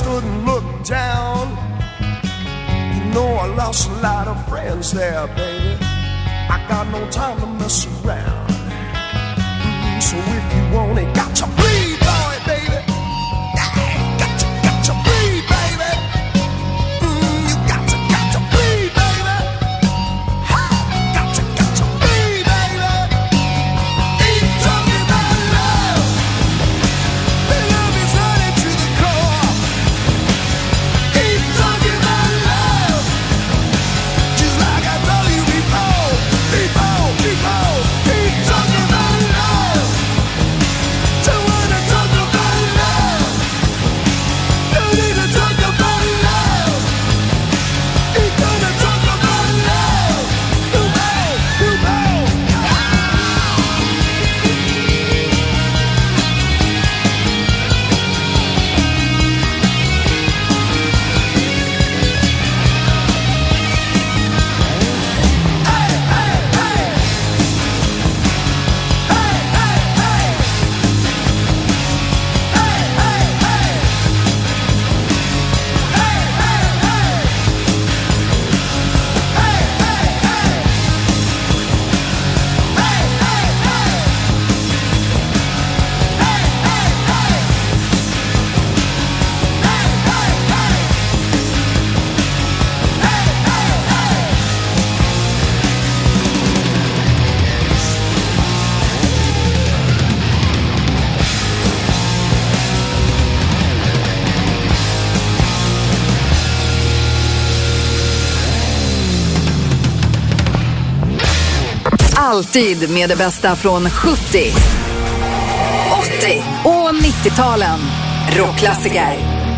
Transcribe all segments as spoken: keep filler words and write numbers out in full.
stood and looked down. You know I lost a lot of friends there, baby. I got no time to mess around. Mm, so if you want it, got to bleed, boy, baby. Yeah, got to, got to bleed, baby. Mm, you got to, got to bleed, baby. Ha, got to, got to bleed, baby. Ain't talking about love. The love is running to the core. Ain't talking about love. Just like I told you before. People, people, keep talking about love. Don't wanna talk about love. Don't need to talk about love. Ain't gonna talk about love. You know, you know. Hey, hey, hey. Hey, hey, hey. Hey, hey, hey. Hey, hey, hey. Hey, hey, hey. Hey, hey, hey. Hey, hey, hey. Hey, hey, hey. Hey, hey, hey. Alltid med det bästa från sjuttio, åttio och nittio-talen. Rockklassiker.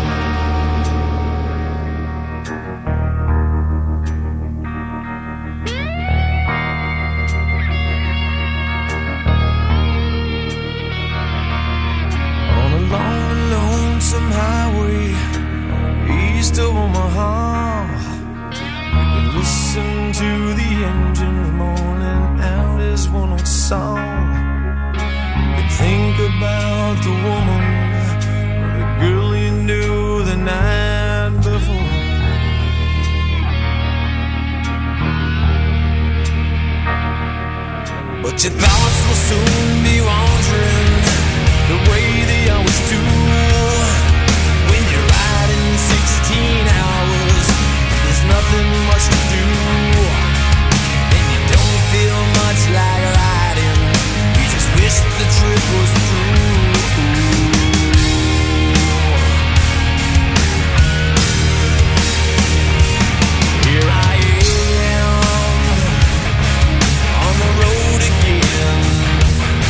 On a long and lonesome highway east of Omaha, you can listen to the engine moaning out his one old song. You can think about the woman or the girl you knew the night before. But your thoughts will soon be wandering the way they always do. When you're riding sixteen hours, there's nothing much to do, and you don't feel much like riding. You just wish the trip was through. Here I am on the road again.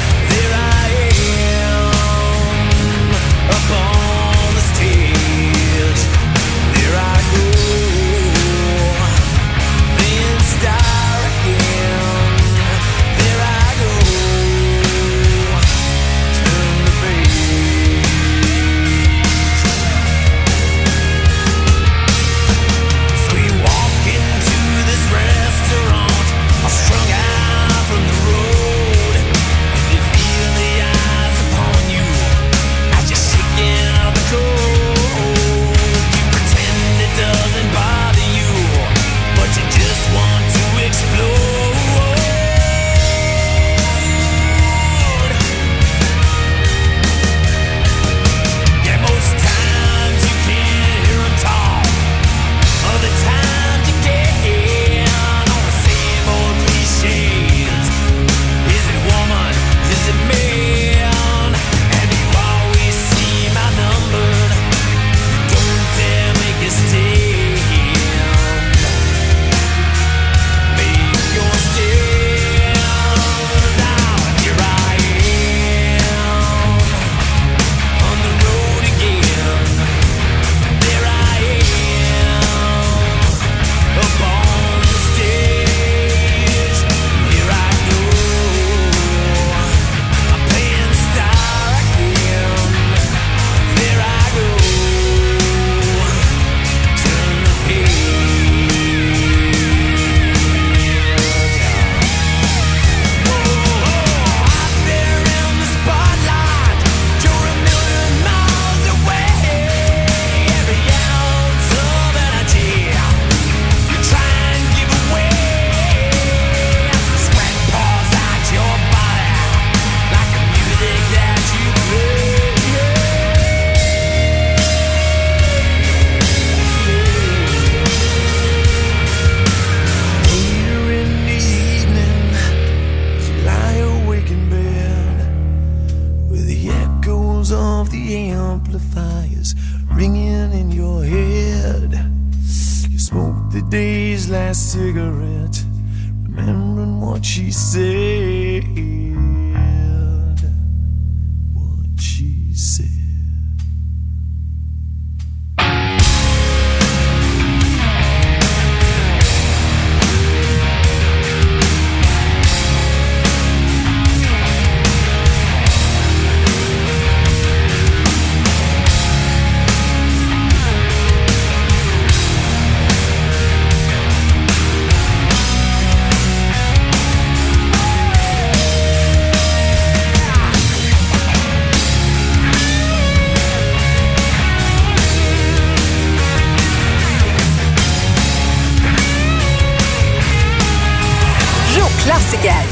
of the amplifiers ringing in your head. You smoke the day's last cigarette, remembering what she said. What she said. Klassiker.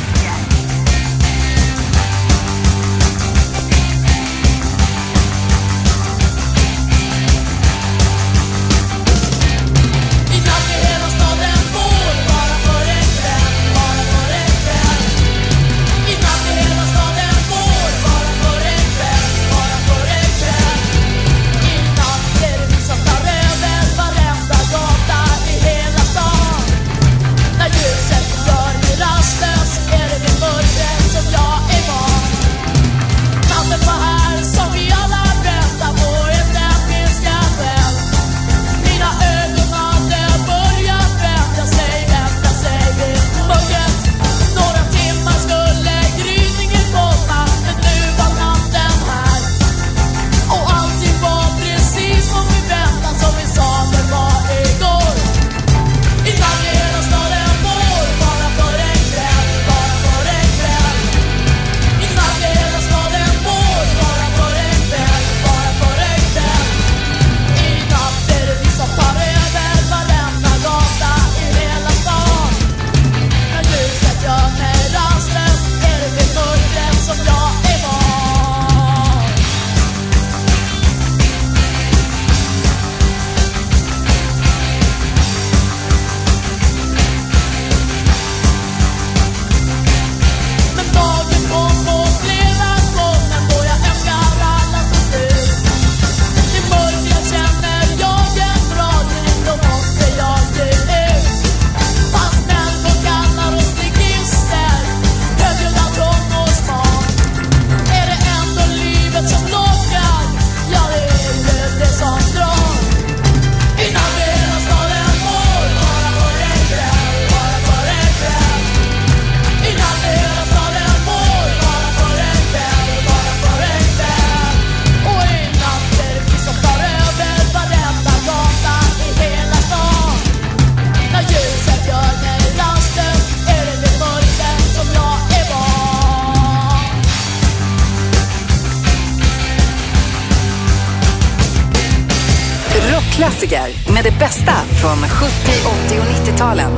Klassiker med det bästa från sjuttio, åttio och nittio-talen.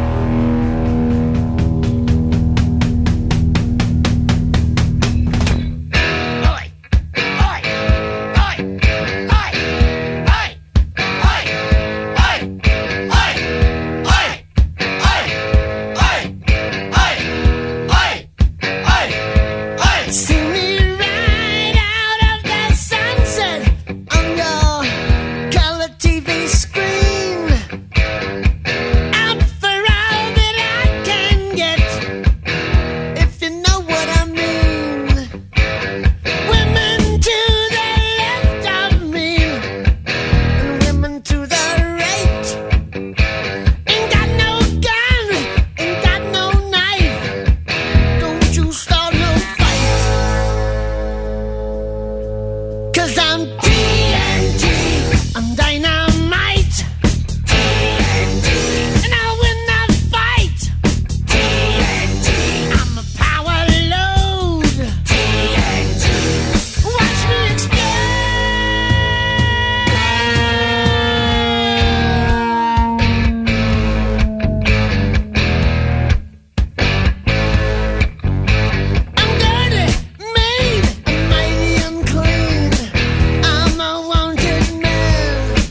T V screen. Out for all that I can get, if you know what I mean. Women to the left of me, and women to the right. Ain't got no gun, ain't got no knife. Don't you start no fight, 'cause I'm T N T, I'm dynamite. T N T, and I'll win that fight. T N T, I'm a power load. T N T, watch me explode. I'm dirty, made, and mighty unclean. I'm a wanted man.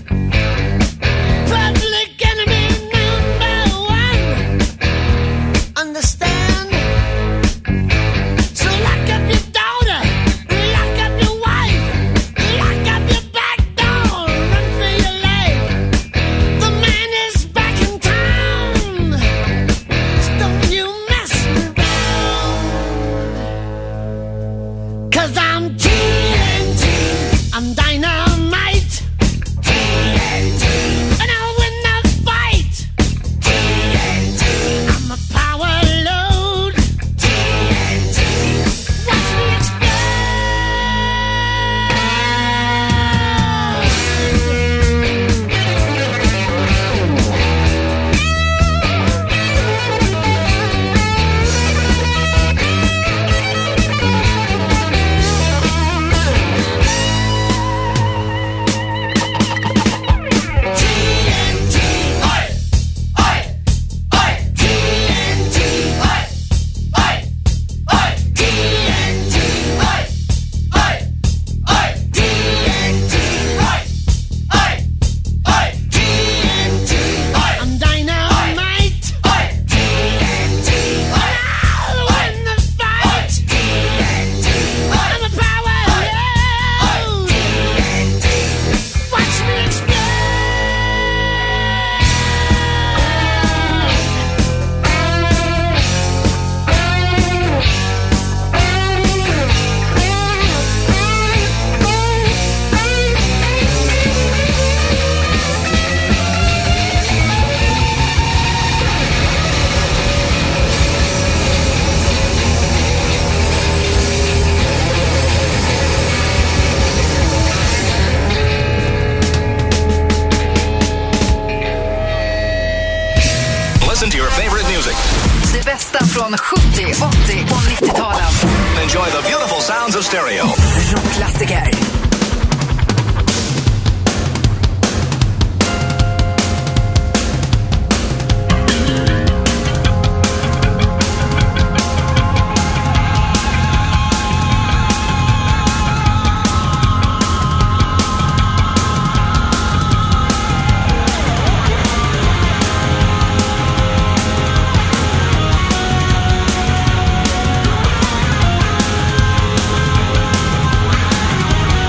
från sjuttio, åttio och nittio-talen. Enjoy the beautiful sounds of stereo. Rockklassiker. Thank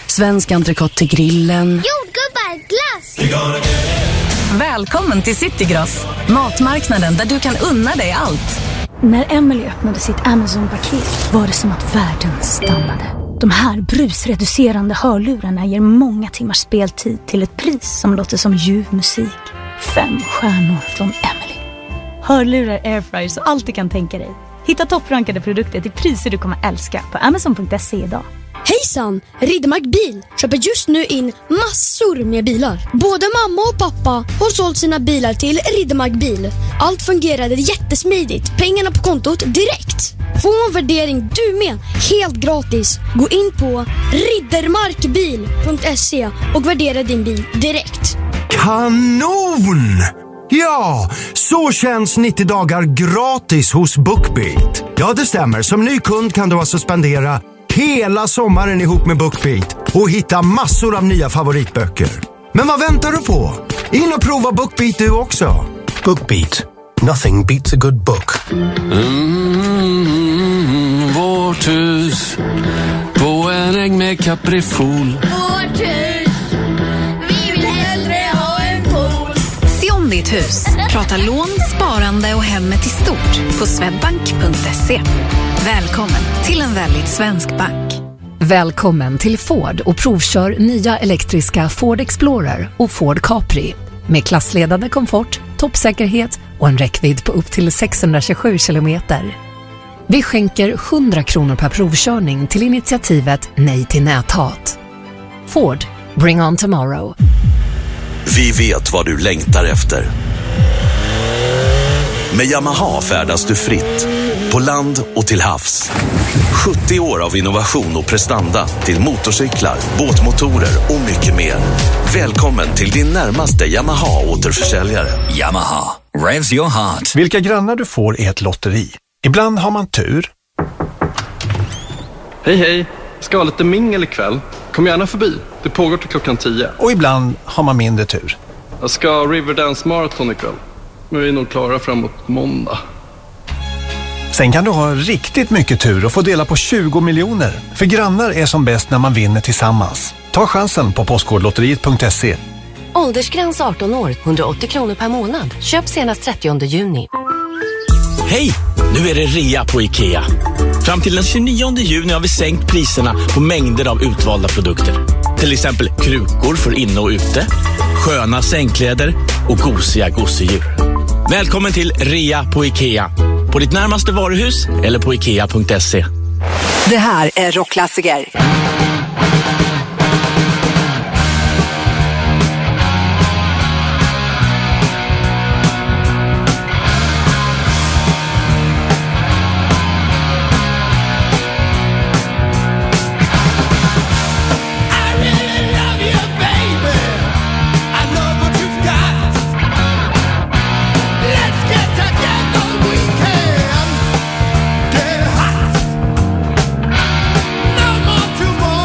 Svensk entrecote till grillen. Jordgubbar, glass! Välkommen till Citygross, matmarknaden där du kan unna dig allt. När Emily öppnade sitt Amazon-paket var det som att världen stannade. De här brusreducerande hörlurarna ger många timmars speltid till ett pris som låter som ljuv musik. Fem stjärnor från Emily. Hörlurar, airfryers och allt du kan tänka dig. Hitta topprankade produkter till priser du kommer älska på amazon punkt se idag. Hejsan! Riddermark Bil köper just nu in massor med bilar. Både mamma och pappa har sålt sina bilar till Riddermark Bil. Allt fungerade jättesmidigt. Pengarna på kontot direkt. Få en värdering du med, helt gratis. Gå in på riddermarkbil punkt se och värdera din bil direkt. Kanon! Ja, så känns nittio dagar gratis hos BookBeat. Ja, det stämmer. Som ny kund kan du alltså spendera hela sommaren ihop med BookBeat och hitta massor av nya favoritböcker. Men vad väntar du på? In och prova BookBeat du också. BookBeat. Nothing beats a good book. Mm, vårt hus på en äng med kaprifol. Vårt hus, vi vill hellre ha en pool. Se om ditt hus. Prata lån, sparande och hemmet i stort på swedbank punkt se. Välkommen till en väldigt svensk bank. Välkommen till Ford och provkör nya elektriska Ford Explorer och Ford Capri. Med klassledande komfort, toppsäkerhet och en räckvidd på upp till sexhundratjugosju kilometer. Vi skänker hundra kronor per provkörning till initiativet Nej till näthat. Ford, bring on tomorrow. Vi vet vad du längtar efter. Med Yamaha färdas du fritt, på land och till havs. sjuttio år av innovation och prestanda till motorcyklar, båtmotorer och mycket mer. Välkommen till din närmaste Yamaha-återförsäljare. Yamaha, revs your heart. Vilka grannar du får är ett lotteri. Ibland har man tur. Hej hej, ska ha lite mingel ikväll. Kom gärna förbi, det pågår till klockan tio. Och ibland har man mindre tur. Jag ska ha Riverdance Marathon ikväll. Men vi är nog klara framåt måndag. Sen kan du ha riktigt mycket tur och få dela på tjugo miljoner. För grannar är som bäst när man vinner tillsammans. Ta chansen på postkodlotteriet punkt se. Åldersgräns arton år, hundraåttio kronor per månad. Köp senast trettionde juni. Hej! Nu är det rea på IKEA. Fram till den tjugonionde juni har vi sänkt priserna på mängder av utvalda produkter. Till exempel krukor för inne och ute, sköna sängkläder och gosiga gosedjur. Välkommen till rea på IKEA. På ditt närmaste varuhus eller på ikea punkt se. Det här är rockklassiker. Tomorrow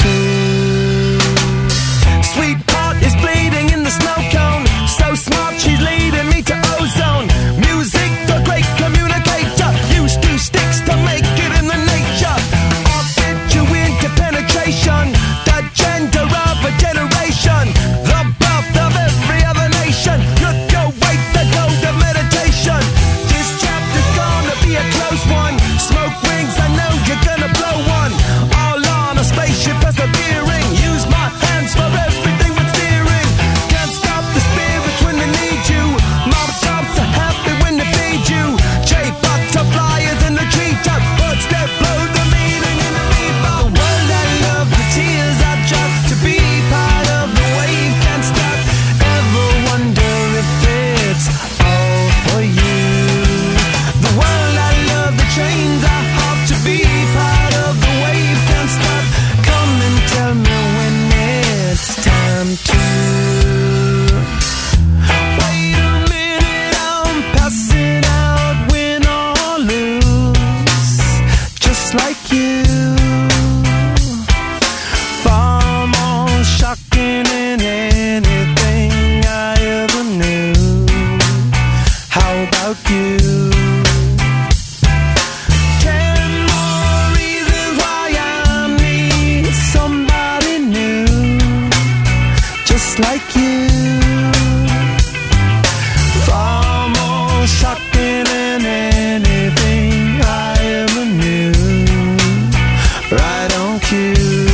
to. Sweetheart is bleeding in the snow cone. So smart, she's leading me to ozone. Music, the great communicator. Used two sticks to make it in the nature. I'll fit you into penetration. The gender of a generation. The birth of every other nation. Look your way, the code of meditation. This chapter's gonna be a close one. Smoke rings, I know you're gonna blow one. All on a spaceship persevering. Use my hands for everything but steering. Can't stop the spirits when they need you. Mob tops are happy when they feed you. J-butterflies in the treetop. Birds that blow the meaning in the meatball. The world I love, the tears I drop. To be part of the wave can't stop. Ever wonder if it's all for you? The world I love, the trains I hop. To be part of the wave can't stop. Come and tell me when it's time to. Wait a minute, I'm passing out, win or lose, just like you. Far more shocking than anything I ever knew. How about you? Ten more reasons why I need somebody new, just like you. Far more shocking than anything I ever knew. Right on cue.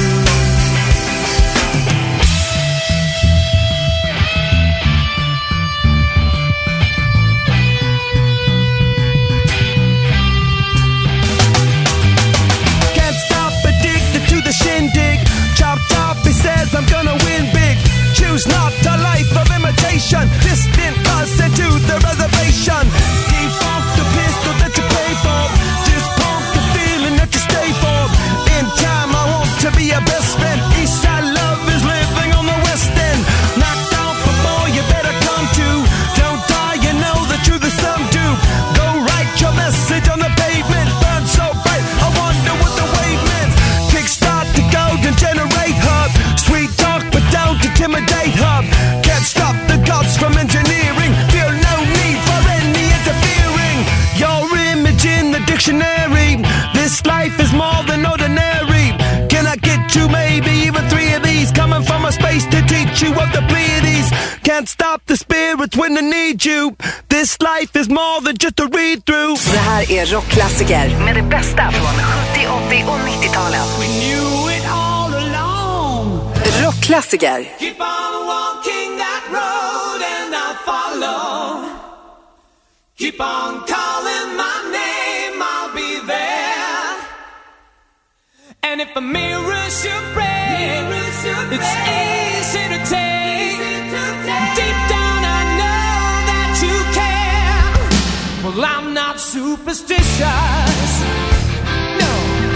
Can't stop, addicted to the shindig. Chopped off, he says I'm gonna win big. Choose not a life of imitation. Distant us into the reservation. Defunct the pistol that you pay for. Dispunk the feeling that you stay for. In time I want to be your best friend. Eastside love is living on the west end. Knocked off a boy, you better come to. Don't die, you know the truth is some do. Go write your message on the pavement. Burn so bright, I wonder what the wave meant. Kickstart the golden generate hub. Sweet talk, but don't intimidate hub. Can't stop the gods from engineering. Feel no need for any interfering. Your image in the dictionary. This life is more than ordinary. Can I get you maybe even three of these? Coming from a space to teach you of the Pleiades. Can't stop the spirits when they need you. This life is more than just a read through. Det här är rockklassiker med det bästa från sjuttio, åttio och nittio-talen. We knew it all along. Rockklassiker. Keep on walking that road and I'll follow. Keep on calling my name, I'll be there. And if a mirror should break, it's easy to take. Deep down I know that you care. Well, I'm not superstitious. No.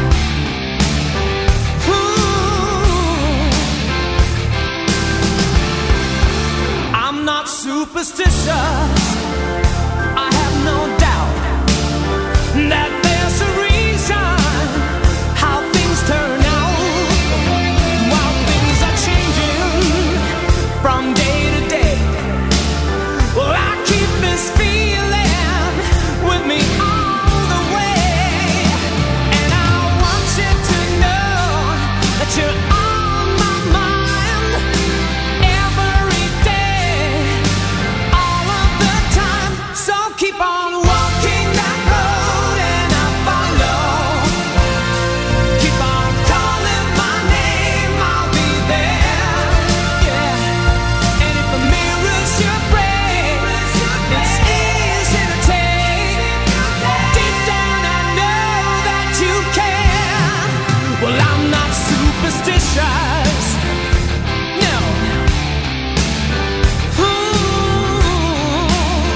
Ooh. I'm not superstitious. I have no doubt that there's a reason how things turn out. While things are changing from day to day, well, I keep this feeling with me all the way. And I want you to know that you're on my mind every day, all of the time. So keep on walking that road and I'll follow. Keep on calling my name, I'll be there. Yeah. And if a mirror should break, it's easy to take. Deep down I know that you care. Well, I'm not superstitious. No. Ooh.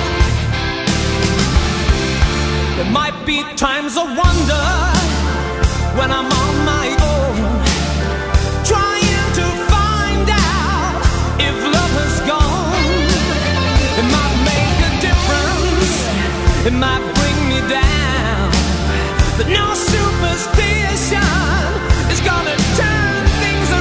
There might be times I wonder when I'm on my own, trying to find out if love has gone. It might make a difference, it might bring me down, but no superstition is gonna turn things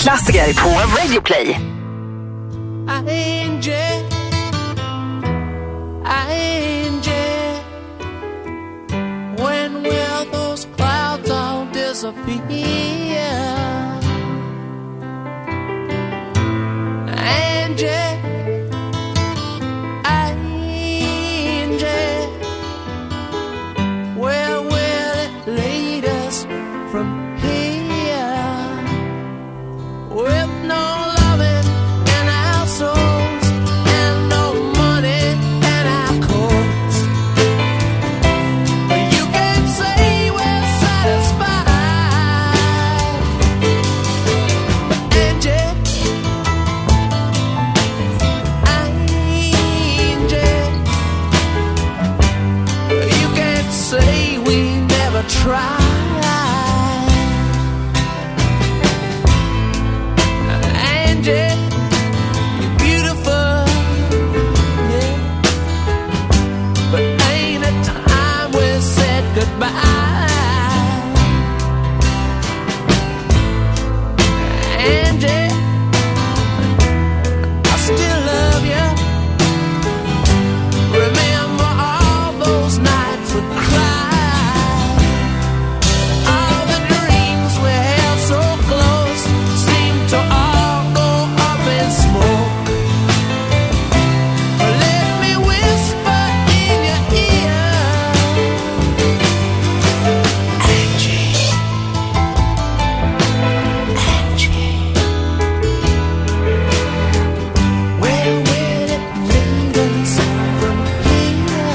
rockklassiker på Radio Play. Angel, angel, when will those clouds all disappear? Angel, angel, where will it lead us from here? With no loving in our souls and no money in our coats, you can say we're satisfied. Angel, angel, you can't say we never tried. Angel, you're beautiful, yeah, but ain't it time we said goodbye? Angel, I still love you. Remember all those nights we cried, all the dreams we held so close seemed to all go up in smoke. Let me whisper in your ear, Angie, Angie, where will it lead us from here?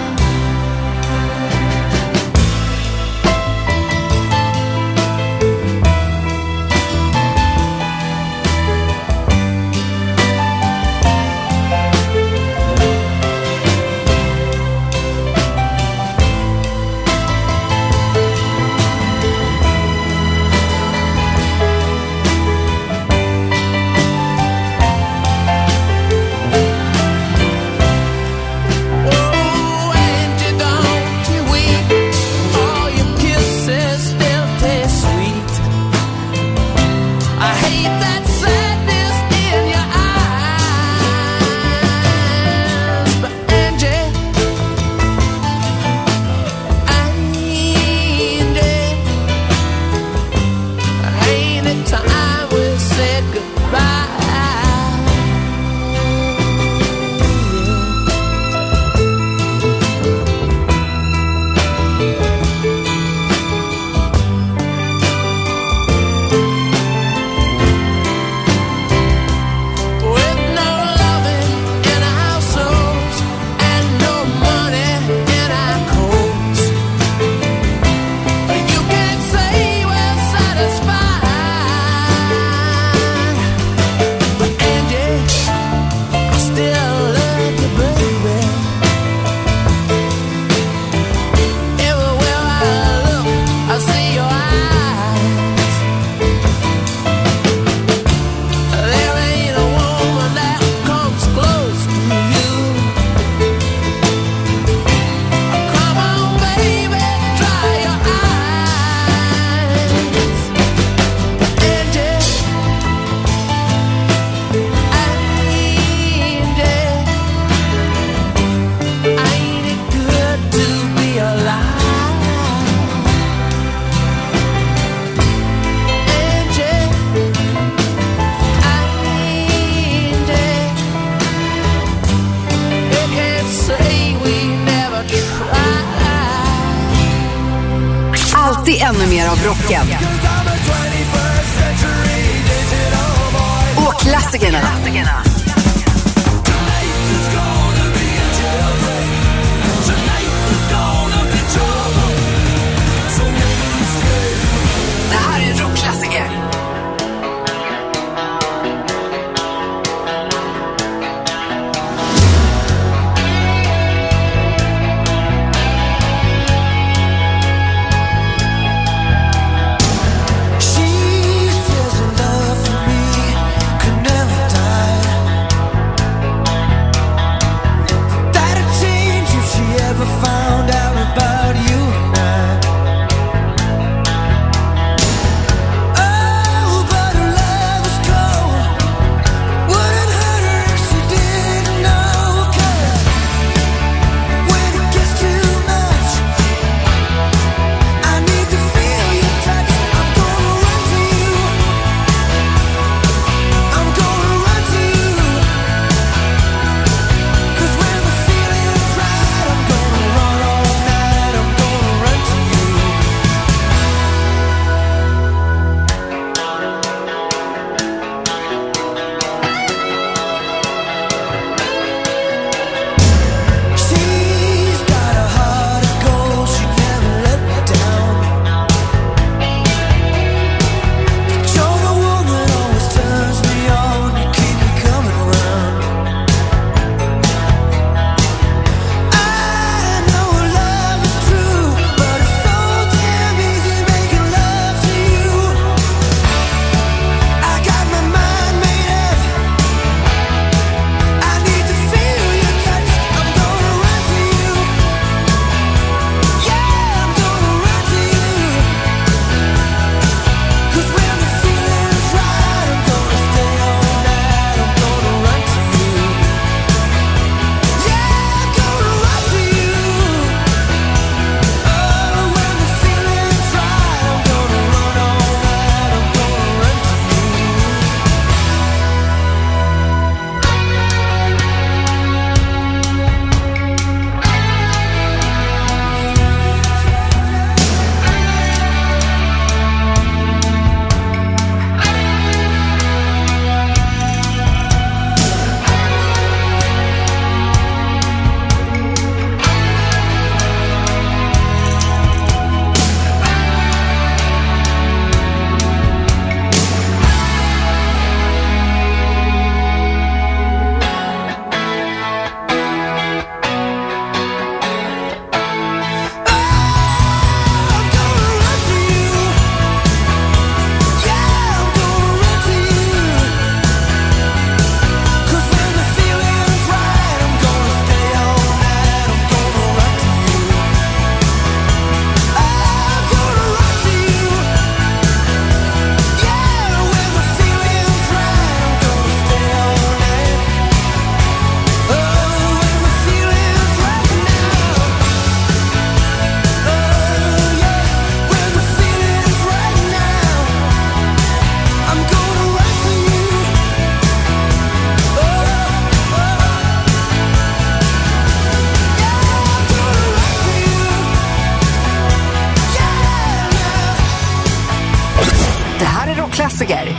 Oh, Angie, don't you weep. All your kisses still taste sweet. I hate that sadness in your eyes, but Angie, Angie, ain't it time we said goodbye? With no loving in our souls and no money in our coats, you can't say we're satisfied. But Angie, I still love you, baby. Everywhere I look, I see your eyes. There ain't a woman that comes close to you. Come on, baby, dry your eyes. Angel, angel, ain't it good to be alive? Angel, angel, you can't say we never tried. Alltid ännu mer av rocken. Och klassikerna. Det här är en rockklassiker. She says her love for me could never die. rockklassiker.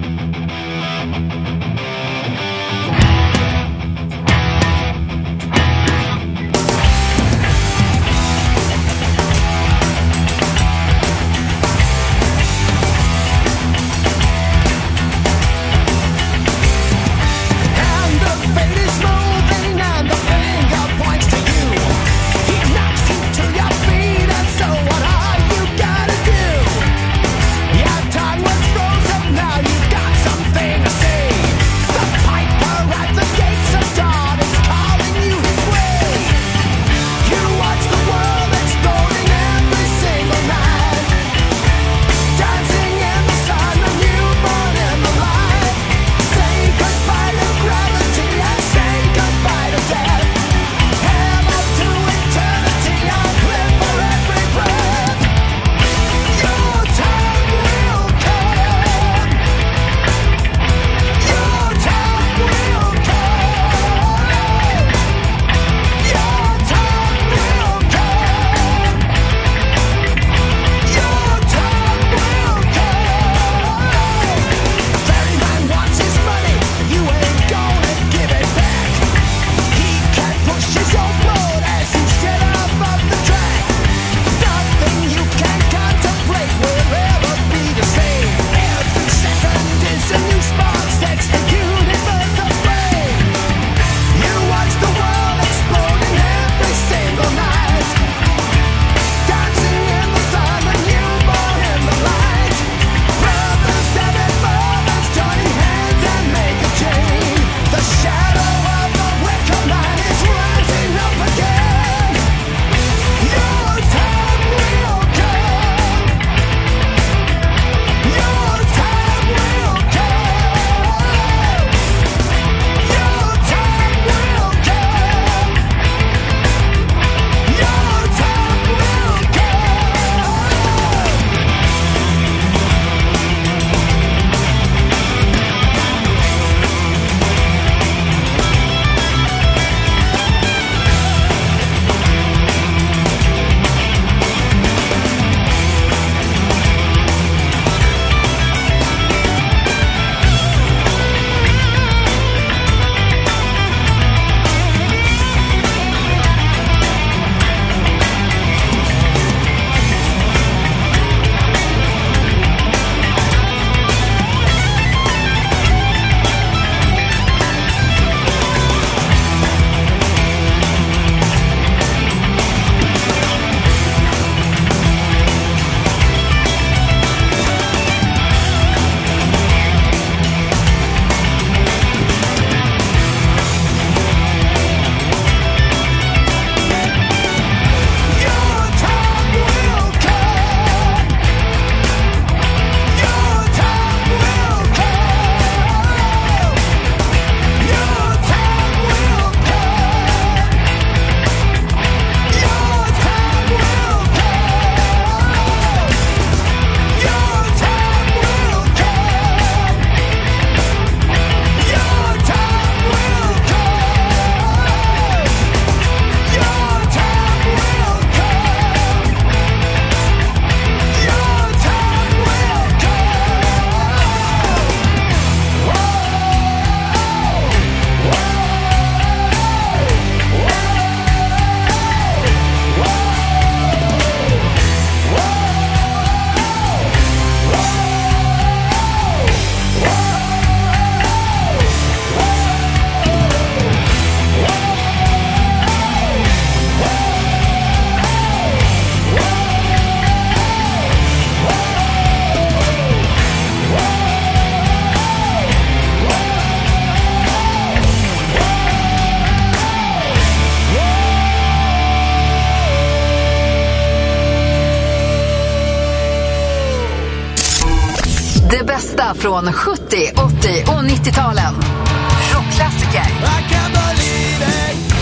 Det bästa från sjuttio, åttio och nittio-talen. Rockklassiker. I can't believe it.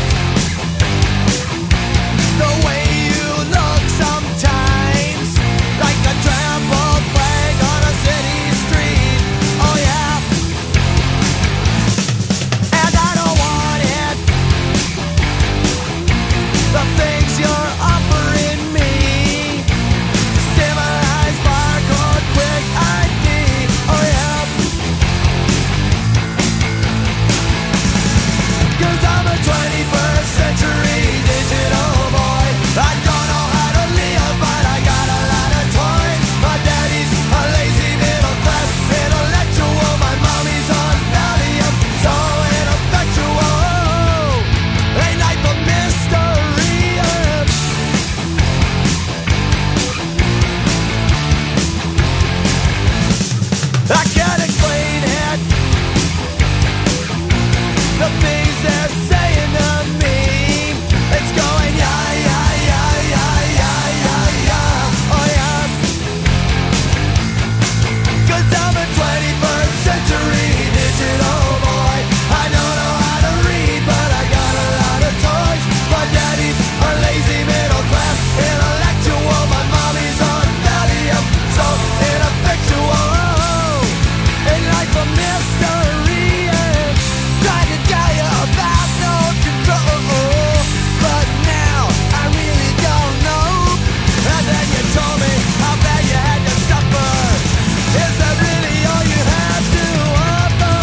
The way you look sometimes, like a trampled flag on a city street. Oh yeah. And I don't want it. The things you're offering me, civilized barcode, quick I D. Oh a twenty-first century digital boy. I don't know how to live, but I got a lot of toys. My daddy's a lazy middle class intellectual. My mommy's on Valium, so ineffectual. Ain't life a mystery? I can't explain it. The things they're saying to me, it's going yeah, yeah, yeah, yeah, yeah, yeah, yeah, oh yeah. Cause I'm a twenty-first century digital boy. I don't know how to read, but I got a lot of toys. My daddy's a lazy middle class intellectual. My mommy's on Valium, so ineffectual. Ain't life a mystery? And trying to tell you about no control, but now I really don't know. And then you told me how bad you had to suffer. Is that really all you have to offer?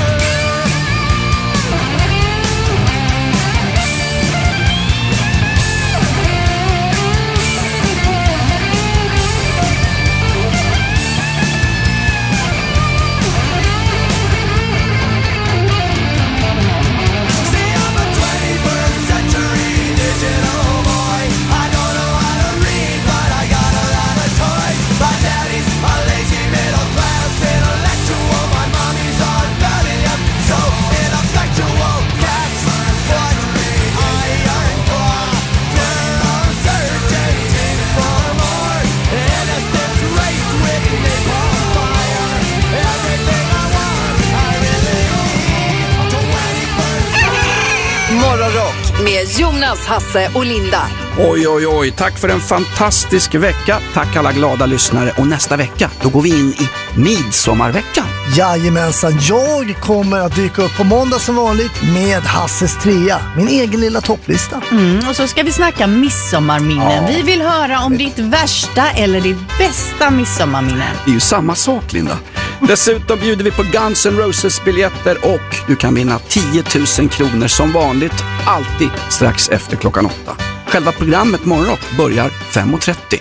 See, I'm a twenty-first century digital boy. I don't know how to read, but I got a lot of toys. My daddy's a lazy middle class intellectual. My mommy's on Valium, so ineffectual. That's what Iron Claw now searching for more. Innocence raped with napalm fire. Everything I want, I really need. twenty-first Morgonrock med Jonas, Hasse och Linda. Oj, oj, oj. Tack för en fantastisk vecka. Tack alla glada lyssnare. Och nästa vecka, då går vi in i midsommarveckan. Jajamensan, jag kommer att dyka upp på måndag som vanligt med Hasses trea, min egen lilla topplista. Mm, och så ska vi snacka midsommarminnen. Ja. Vi vill höra om ditt värsta eller ditt bästa midsommarminne. Det är ju samma sak, Linda. Dessutom bjuder vi på Guns N' Roses-biljetter och du kan vinna tio tusen kronor som vanligt, alltid strax efter klockan åtta. Själva programmet Morgonrock börjar fem och trettio.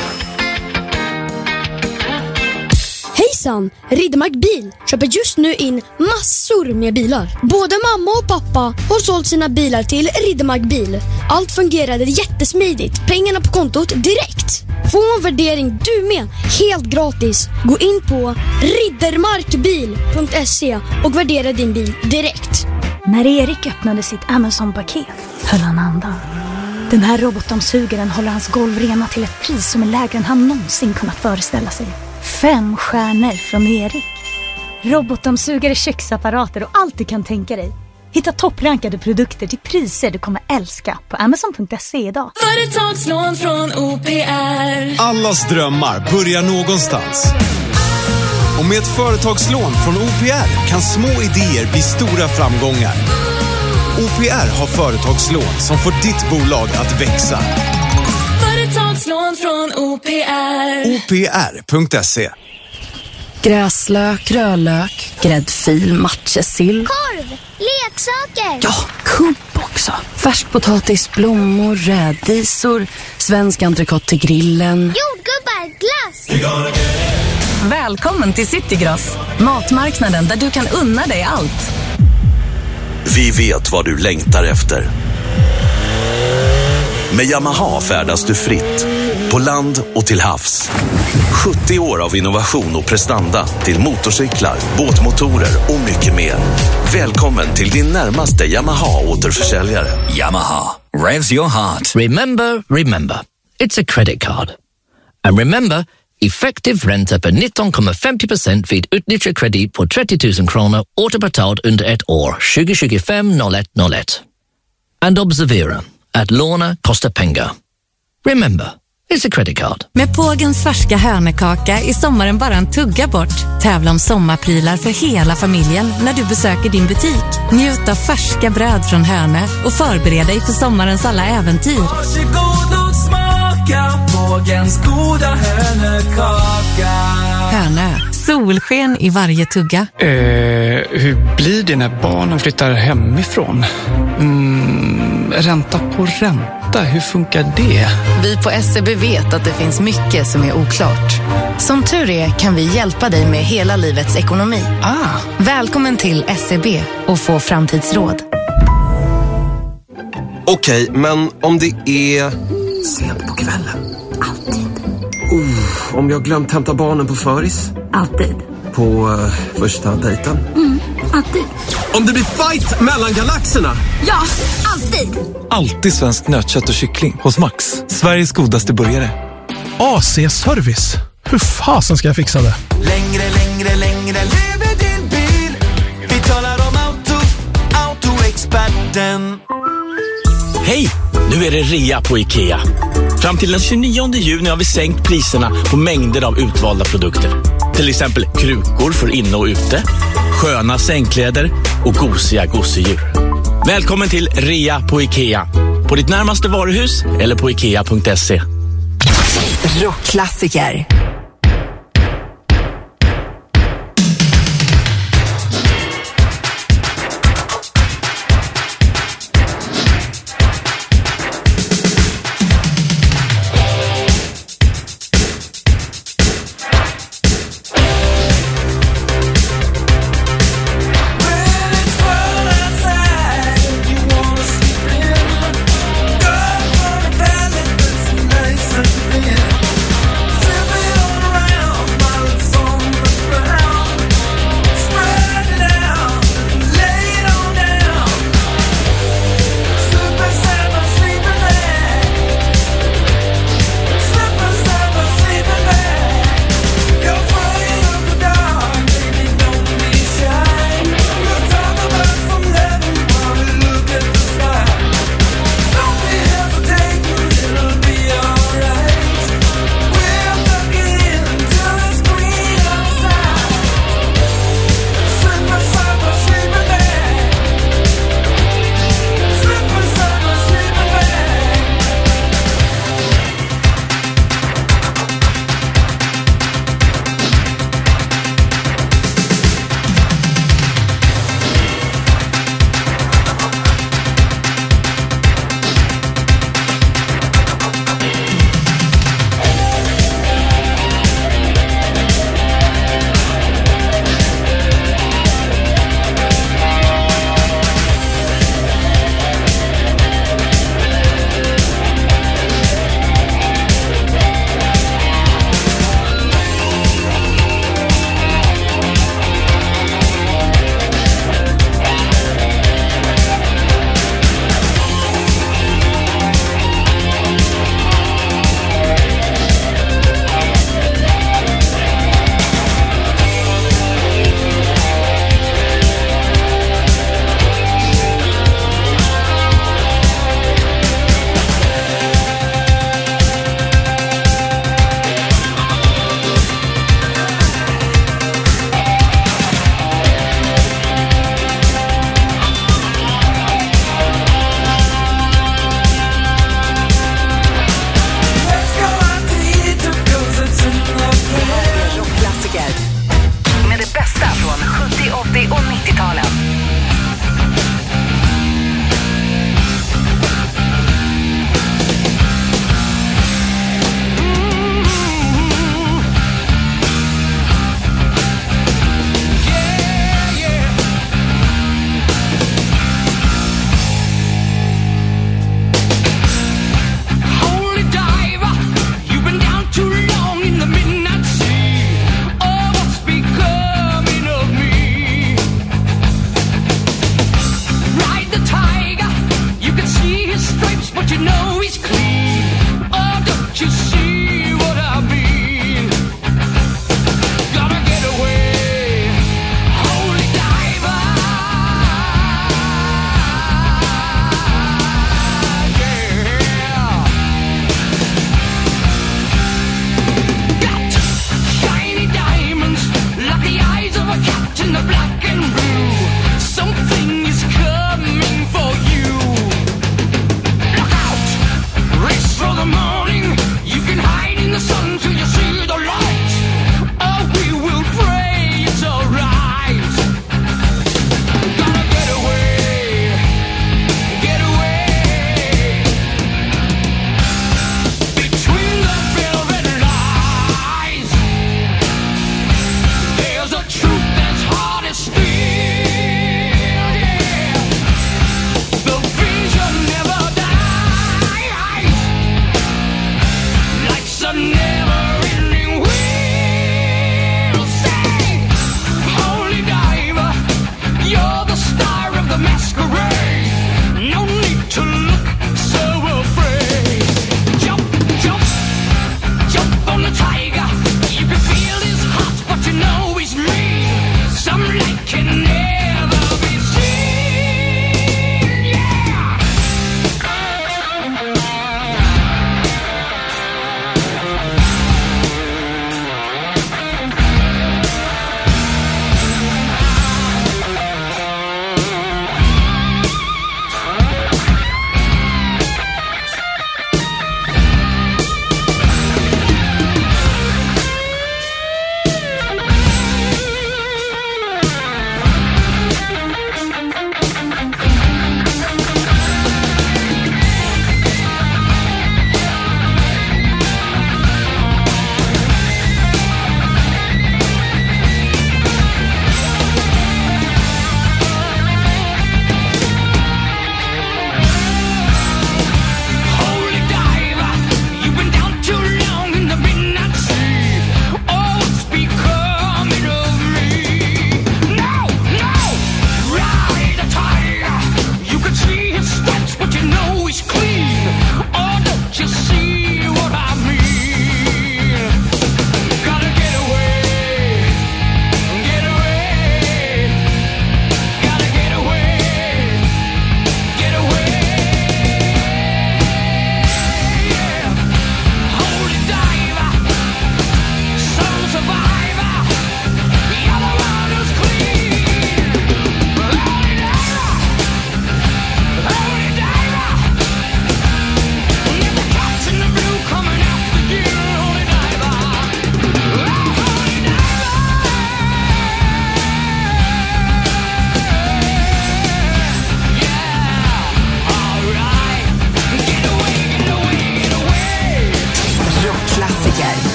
Hejsan! Riddermark Bil köper just nu in massor med bilar. Både mamma och pappa har sålt sina bilar till Riddermark Bil. Allt fungerade jättesmidigt. Pengarna på kontot direkt. Få en värdering du med, helt gratis. Gå in på riddermarkbil punkt se och värdera din bil direkt. När Erik öppnade sitt Amazon-paket höll han andan. Den här robotdammsugaren håller hans golv rena till ett pris som är lägre än han någonsin kunnat föreställa sig. Fem stjärnor från Erik. Robotdammsugare, köksapparater och allt du kan tänka dig. Hitta topprankade produkter till priser du kommer älska på amazon punkt se idag. Företagslån från O P R. Allas drömmar börjar någonstans. Och med ett företagslån från O P R kan små idéer bli stora framgångar. O P R har företagslån som får ditt bolag att växa. Företagslån från O P R. O P R punkt se. Gräslök, rödlök, gräddfil, matjessill. Korv, leksaker. Ja, kubb också. Färskpotatis, blommor, rädisor, svensk entrecote till grillen. Jordgubbar, glass. Välkommen till Citygross, matmarknaden där du kan unna dig allt. Vi vet vad du längtar efter. Med Yamaha färdas du fritt, på land och till havs. sjuttio år av innovation och prestanda till motorcyklar, båtmotorer och mycket mer. Välkommen till din närmaste Yamaha-återförsäljare. Yamaha, revs your heart. Remember, remember, it's a credit card. And remember, effektiv ränta på nitton komma femtio procent vid utnyttjad kredit på trettio tusen kronor återbetalt under ett år, tjugo tjugofem noll ett noll ett. And observera, att låna kostar pengar. Remember, it's a credit card. Med Pågens färska hönekaka är sommaren bara en tugga bort. Tävla om sommarprylar för hela familjen när du besöker din butik. Njut av färska bröd från Hönö och förbered dig för sommarens alla äventyr. Varsågod och smaka Pågens goda hönekaka. Hönö, solsken i varje tugga. Eh, hur blir det när barnen flyttar hemifrån? Mm. ränta på ränta, hur funkar det? Vi på S E B vet att det finns mycket som är oklart. Som tur är kan vi hjälpa dig med hela livets ekonomi. Ah. Välkommen till S E B och få framtidsråd. Okej, men om det är... Sent på kvällen. Alltid. Uh, om jag glömt hämta barnen på föris. Alltid. På uh, första dejten. Mm, alltid. Om det blir fight mellan galaxerna. Ja, alltid. Alltid svensk nötkött och kyckling hos Max. Sveriges godaste burgare. A C-service. Hur fasen ska jag fixa det? Längre, längre, längre lever din bil. Vi talar om auto, autoexperten. Hej! Nu är det rea på IKEA. Fram till den tjugonionde juni har vi sänkt priserna på mängder av utvalda produkter. Till exempel krukor för inne och ute, sköna sängkläder och gosiga gosedjur. Välkommen till rea på IKEA. På ditt närmaste varuhus eller på ikea punkt se. Rockklassiker. But you know he's clean.